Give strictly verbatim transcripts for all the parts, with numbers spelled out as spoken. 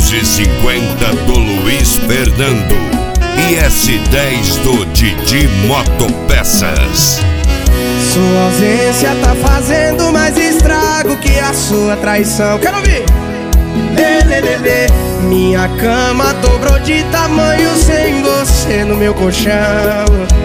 doze cinquenta do Luiz Fernando e S dez do Didi Motopeças. Sua ausência tá fazendo mais estrago que a sua traição. Quero ouvir! Lê, lê, lê, lê. Minha cama dobrou de tamanho sem você no meu colchão.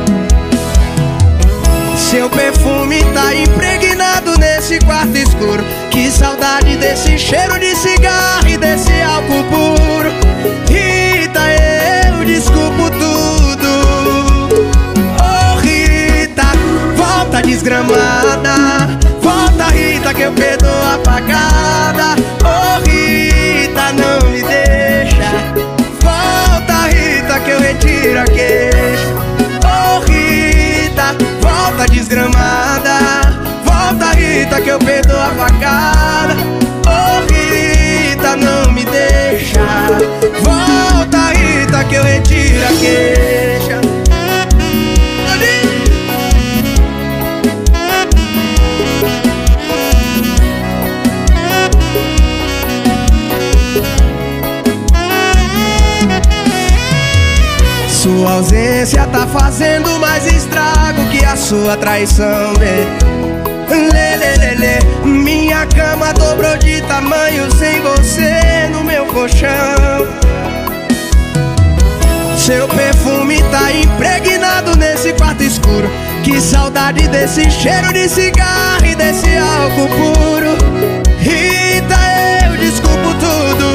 Seu perfume tá impregnado nesse quarto escuro. Que saudade desse cheiro de cigarro e desse álcool puro. Rita, eu desculpo tudo. Oh Rita, volta desgramada. Volta Rita que eu perdoo a pagada. Oh Rita, não me deixa. Volta Rita que eu retiro a queixa. Oh Rita, volta desgramada. Volta Rita que eu perdoo a facada. Oh Rita, não me deixa. Volta Rita que eu retiro a queixa. Sua ausência tá fazendo mais estrago que a sua traição, lê. Lê, lê, lê, lê. Minha cama dobrou de tamanho sem você no meu colchão. Seu perfume tá impregnado nesse quarto escuro. Que saudade desse cheiro de cigarro e desse álcool puro. Rita, eu desculpo tudo.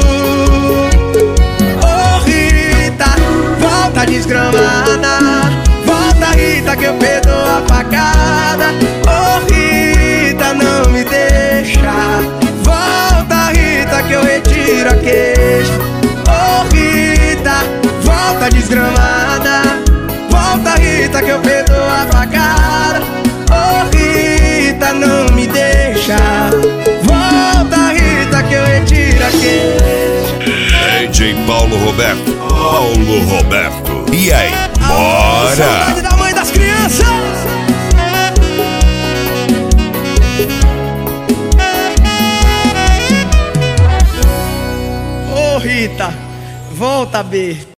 Oh Rita, volta desgramada. Volta Rita que eu perdoo a facada. Oh Rita, não me deixa. Volta Rita que eu retiro a queixa. Oh Rita, volta desgramada. Volta Rita que eu perdoo a facada. Oh Rita, não me deixa. Volta Rita que eu retiro a queixa. D J Paulo Roberto, Paulo Roberto. E aí, bora! Saudade da mãe das crianças. Ô Rita, volta B.